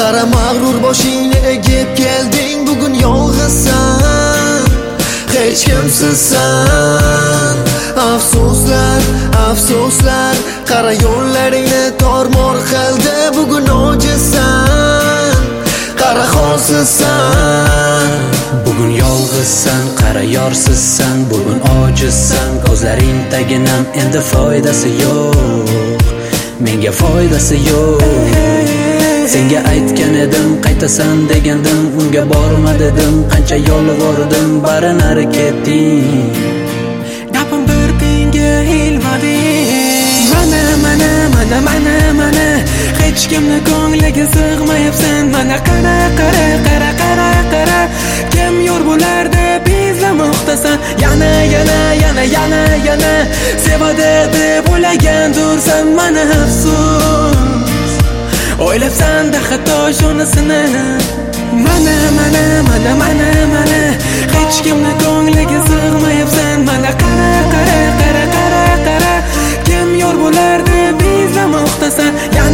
Qara mag'rur boshingni egib kelding, bugun yolg'izsan, hech kimsizsan. Afsuslar, afsuslar, qara yo'llaringni tormor qildi, bugun ojizsan, qara holsizsan. Bugun yolg'izsan, qara yorsizsan, bugun ojizsan, ko'zlaring taginam endi foydasi yo'q, menga foydasi yo'q. Senga aytgan edim, qaytasan degandim, unga borma dedim, qancha yolvordim, bari nari ketding. Gapim bir tiyinga ilmading. Mana hech kimni ko'ngliga sig'mayapsan. Mana qara kim yor bo'lar deb izlamoqdasan. Yana sevadi deb o'ylagandursan. Mana afsus, o'ylabsan-da xato shunasini. Mana hech kimni ko'ngliga sig'mayapsan. Mana qara kim yor bo'lar deb izlamoqdasan.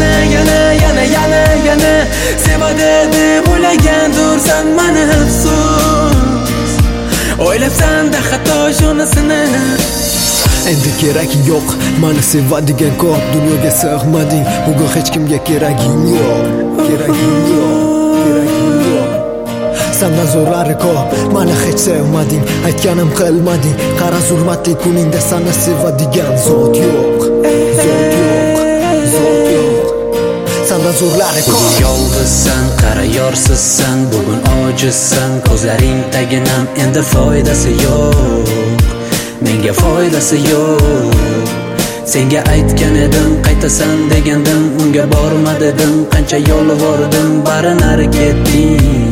Yana sevadi deb o'ylagandursan. Mana afsus, o'ylabsan-da xato shunasini. Endi keragi yo'q, mani sevadigan ko'p, dunyoga sig'mading, bugun hech kimga keraging yo'q, keraging yo'q. Sendan zo'rlari ko'p, mani hech sevmading, aytganim qilmading. Qara zulmatli kuningda seni sevadigan zot yo'q, zot yo'q. Sendan zo'rlari ko'p. Bugun yolg'izsan, qara yorsizsan, bugun ojizsan, ko'zlaring taginam endi foydasi yo'q, menga foydasi yo'q. Senga aytgan edim, qaytasan degandim, unga borma dedim, qancha yolvordim, bari nari ketding.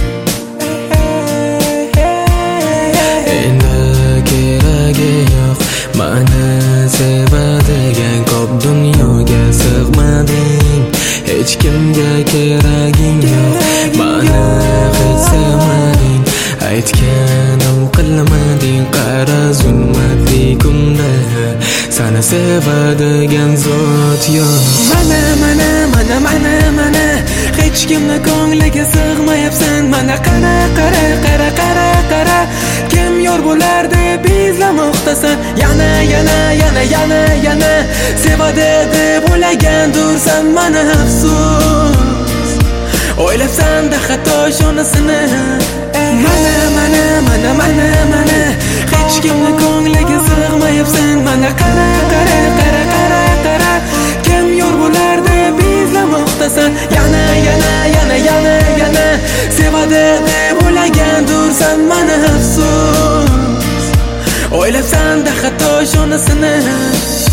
Endi keragi yo'q, mani sevadigan ko'p, dunyoga sig'mading, hech kimga keraging yo'q. Mani hech sevmading, aytganim qilmading. Qara zulmatli kunda seni sevadigan zot yo'q. Mana hech kimni ko'ngliga sig'mayapsan. Mana qara kim yor bo'lar deb izlamoqdasan. Yana sevadi deb o'ylagandursan. Mana afsus, o'ylabsan-da xato shunasini. Mana hech kimni ko'ngliga sig'mayapsan. Mana qara kim yor bo'lar deb izlamoqdasan. Yana sevadi deb o'ylagandursan. Mana afsus, o'ylabsan-da xato shunasini.